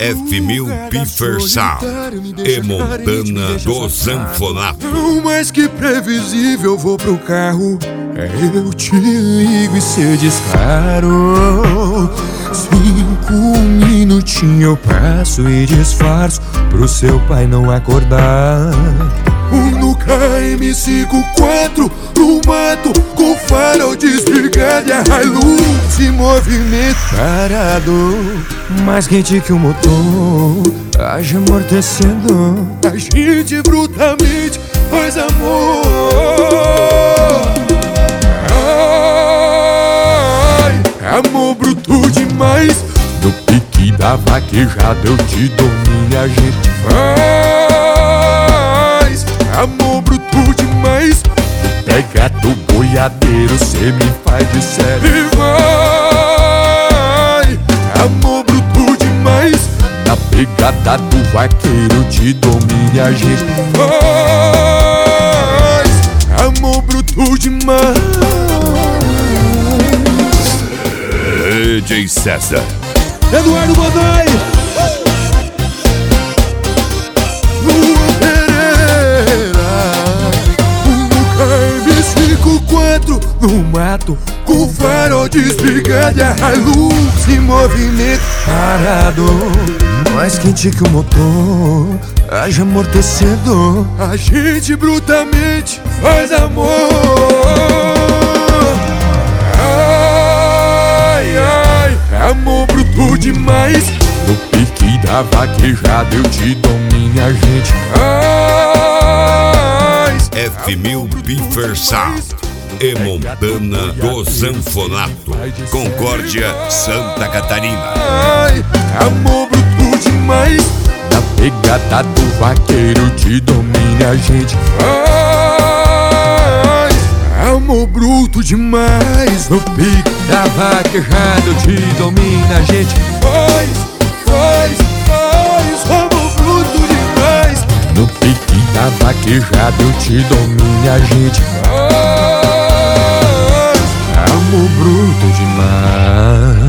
F1000 Piffer Sound e Montana do Zanfonato. Mais que previsível, vou pro carro, eu te ligo e cê descaro. 5 minutinhos eu passo e disfarço pro seu pai não acordar. No KM54, no mato, com farol desligado e a Hilux em movimento parado. Mais quente que o motor, haja amortecedor. A gente brutamente faz amor. Ai, amor bruto demais. No pique da vaquejada eu te dou, minha gente. Amor bruto demais. Pega do boiadeiro, cê me faz de sério. E vai, amor bruto demais. Na pegada do vaqueiro te dou, minha gente. Vai, amor bruto demais. DJ César, Eduardo Godoy, no mato, com farol desligado e a Hilux em movimento parado. Mais quente que o motor, haja amortecedor. A gente brutamente faz amor. Ai, ai, amor bruto demais. No pique da vaquejada eu te dou, minha gente. Ai, F1000 Piffer Sound e Montana do Zanfonato, Concórdia, Santa Catarina. Ai, amor bruto demais. Na pegada do vaqueiro te dou, minha gente. Ai, amor bruto demais. No pique da vaquejada eu te dou, minha gente. Faz, amor bruto demais. No pique da vaquejada eu te dou, minha gente. Amor bruto demais.